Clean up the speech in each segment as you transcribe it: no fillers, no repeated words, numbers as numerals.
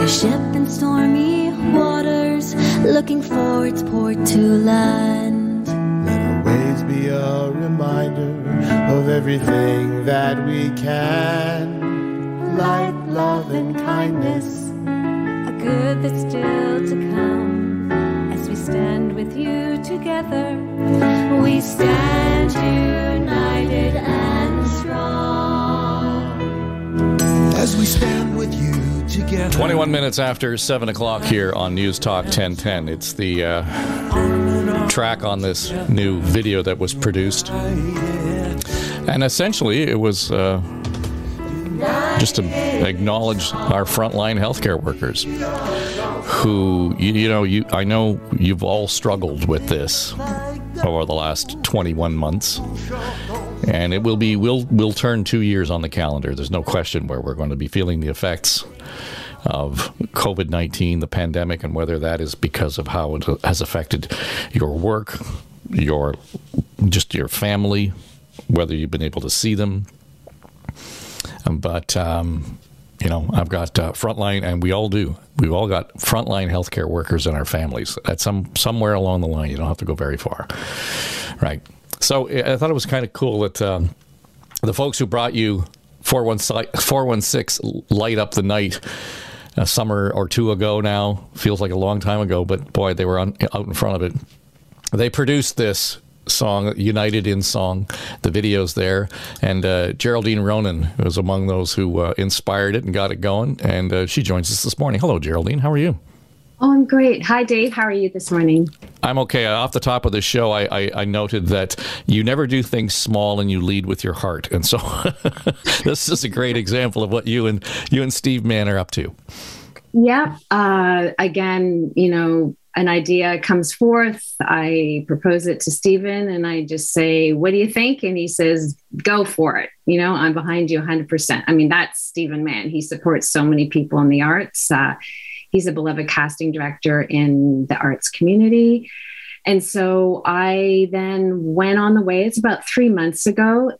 ship in stormy waters, looking for its port to land. Let our waves be a reminder of everything that we can. Light, love, and kindness. A good that's still to come. As we stand with you together, we stand united and strong. As we stand with you together. 21 minutes after 7 o'clock here on News Talk 1010. It's the track on this new video that was produced. And essentially, it was just to acknowledge our frontline healthcare workers who, I know you've all struggled with this over the last 21 months. And it will be, we'll turn 2 years on the calendar. There's no question where we're going to be feeling the effects of COVID-19, the pandemic, and whether that is because of how it has affected your work, your family, whether you've been able to see them. But, I've got frontline, and we all do. We've all got frontline healthcare workers in our families. At somewhere along the line, you don't have to go very far, right? So I thought it was kind of cool that the folks who brought you 416 Light Up the Night a summer or two ago now, feels like a long time ago, but boy, they were out in front of it. They produced this song, United in Song. The video's there. And Geraldine Ronan was among those who inspired it and got it going. And she joins us this morning. Hello, Geraldine. How are you? Oh, I'm great. Hi, Dave. How are you this morning? I'm okay. Off the top of the show, I noted that you never do things small and you lead with your heart. And so this is a great example of what you and Steve Mann are up to. Yeah. Again, an idea comes forth. I propose it to Stephen and I just say, what do you think? And he says, go for it. I'm behind you 100%. I mean, that's Stephen Mann. He supports so many people in the arts. He's a beloved casting director in the arts community. And so I then went on the way. It's about 3 months ago.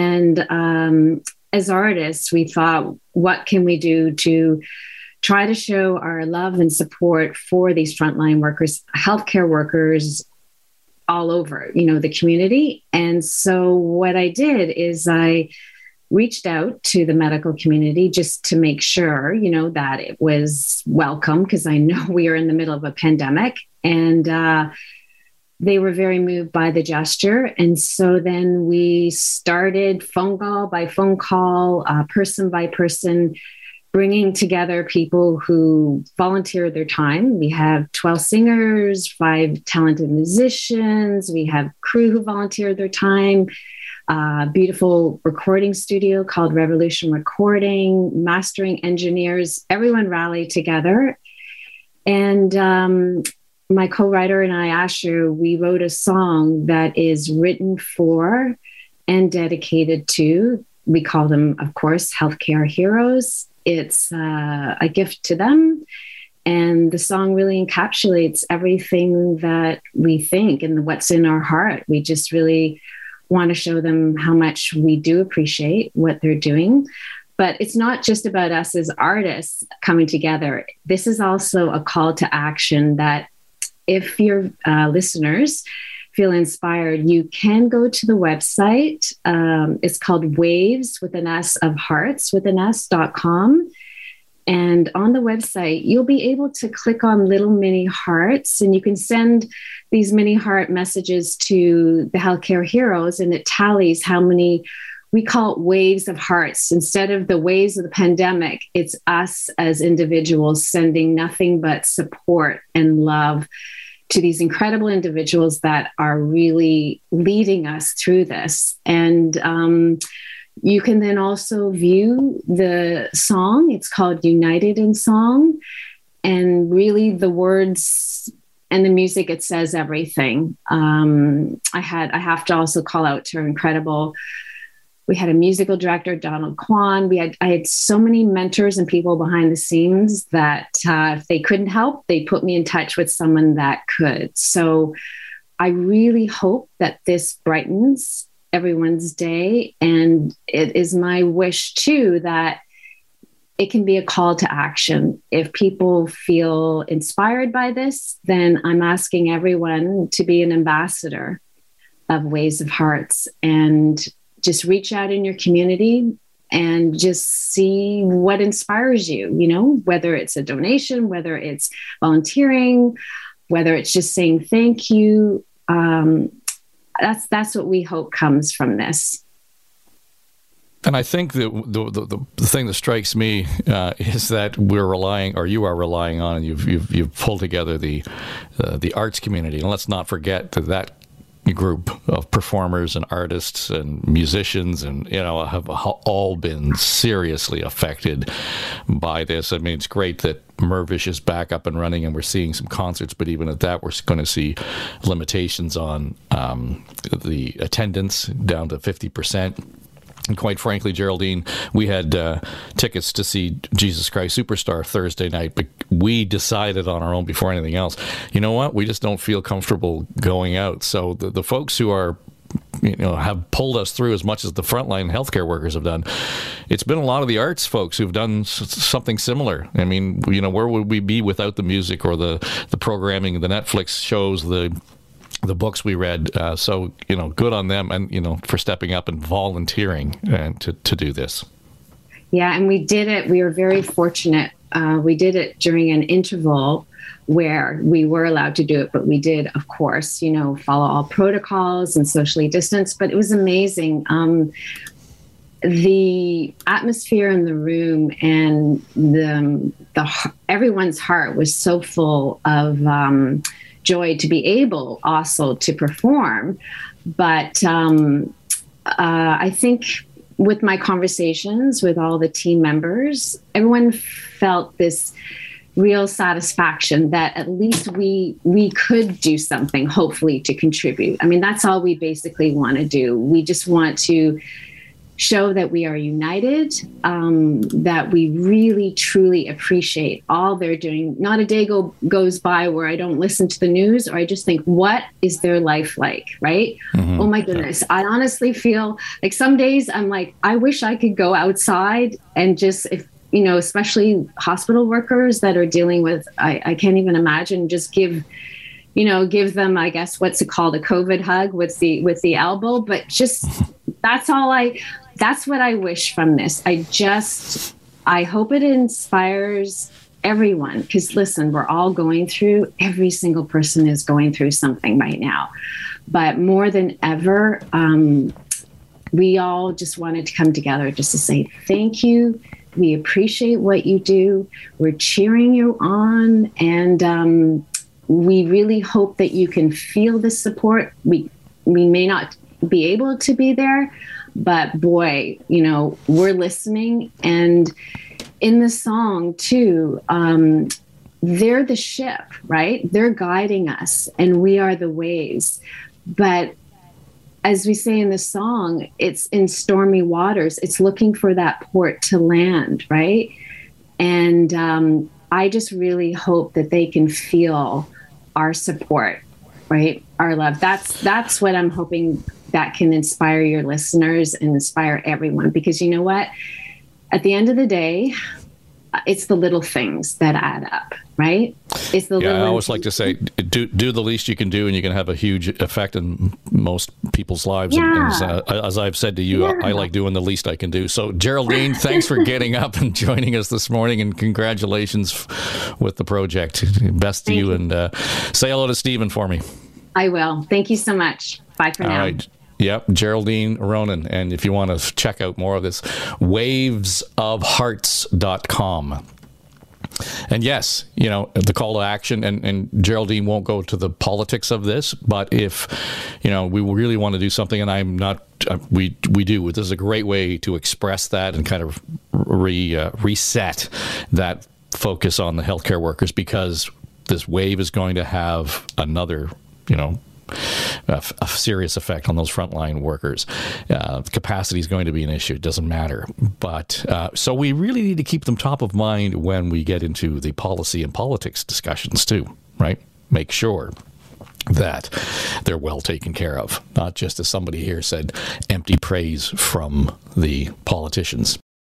And as artists, we thought, what can we do to try to show our love and support for these frontline workers, healthcare workers all over, the community. And so what I did is I reached out to the medical community just to make sure, that it was welcome, because I know we are in the middle of a pandemic. And they were very moved by the gesture. And so then we started phone call by phone call, person by person, bringing together people who volunteer their time. We have 12 singers, 5 talented musicians. We have crew who volunteer their time. Beautiful recording studio called Revolution Recording, mastering engineers, everyone rallied together. And my co-writer and I, Asher, we wrote a song that is written for and dedicated to, we call them, of course, healthcare heroes. It's a gift to them. And the song really encapsulates everything that we think and what's in our heart. We just really want to show them how much we do appreciate what they're doing. But it's not just about us as artists coming together. This is also a call to action that if your listeners feel inspired, you can go to the website. It's called Waves with an S of Hearts with an S.com. And on the website, you'll be able to click on little mini hearts, and you can send these mini heart messages to the healthcare heroes, and it tallies how many, we call it waves of hearts. Instead of the waves of the pandemic, it's us as individuals sending nothing but support and love to these incredible individuals that are really leading us through this. And you can then also view the song. It's called United in Song. And really the words and the music, it says everything. I have to also call out to our incredible, we had a musical director, Donald Kwan. I had so many mentors and people behind the scenes that if they couldn't help, they put me in touch with someone that could. So I really hope that this brightens everyone's day. And it is my wish too, that it can be a call to action. If people feel inspired by this, then I'm asking everyone to be an ambassador of Waves of Hearts and just reach out in your community and just see what inspires you, you know, whether it's a donation, whether it's volunteering, whether it's just saying thank you. That's what we hope comes from this. And I think the thing that strikes me is that we're relying, or you are relying on, and you've pulled together the arts community. And let's not forget that group of performers and artists and musicians, and have all been seriously affected by this. I mean, it's great that Mirvish is back up and running, and we're seeing some concerts. But even at that, we're going to see limitations on the attendance down to 50%. And quite frankly, Geraldine, we had tickets to see Jesus Christ Superstar Thursday night, but we decided on our own before anything else, you know what? We just don't feel comfortable going out. So the folks who are, have pulled us through as much as the frontline healthcare workers have done, it's been a lot of the arts folks who've done something similar. I mean, where would we be without the music or the programming, the Netflix shows, the books we read, so good on them, and for stepping up and volunteering and to do this. Yeah, and we did it. We were very fortunate. We did it during an interval where we were allowed to do it, but we did, of course, follow all protocols and socially distance. But it was amazing. The atmosphere in the room and everyone's heart was so full of joy to be able also to perform. But I think with my conversations with all the team members, everyone felt this real satisfaction that at least we could do something, hopefully, to contribute. I mean, that's all we basically want to do. We just want to show that we are united, that we really, truly appreciate all they're doing. Not a day goes by where I don't listen to the news or I just think, what is their life like, right? Mm-hmm. Oh my goodness. I honestly feel like some days I'm like, I wish I could go outside and just, especially hospital workers that are dealing with, I can't even imagine, just give them, I guess, what's it called? A COVID hug with the elbow, but just, that's what I wish from this. I hope it inspires everyone, because listen, we're all going through, every single person is going through something right now, but more than ever, we all just wanted to come together just to say thank you. We appreciate what you do. We're cheering you on, and we really hope that you can feel the support. We may not be able to be there, but boy, we're listening. And in the song too, they're the ship, right? They're guiding us and we are the waves. But as we say in the song, it's in stormy waters. It's looking for that port to land, right? And I just really hope that they can feel our support, right? Our love. That's what I'm hoping that can inspire your listeners and inspire everyone. Because you know what? At the end of the day, it's the little things that add up, right? It's the little. I always like to say, do the least you can do, and you can have a huge effect in most people's lives. Yeah. And as I've said to you, I like doing the least I can do. So, Geraldine, thanks for getting up and joining us this morning, and congratulations with the project. Best to you, and say hello to Stephen for me. I will. Thank you so much. Bye for now. All right. Yep, Geraldine Ronan. And if you want to check out more of this, wavesofhearts.com. And yes, the call to action, and Geraldine won't go to the politics of this, but if, we really want to do something, and I'm not, we do. This is a great way to express that and kind of reset that focus on the healthcare workers, because this wave is going to have another, a serious effect on those frontline workers. Capacity is going to be an issue. It doesn't matter. But so we really need to keep them top of mind when we get into the policy and politics discussions too, right? Make sure that they're well taken care of, not just, as somebody here said, empty praise from the politicians.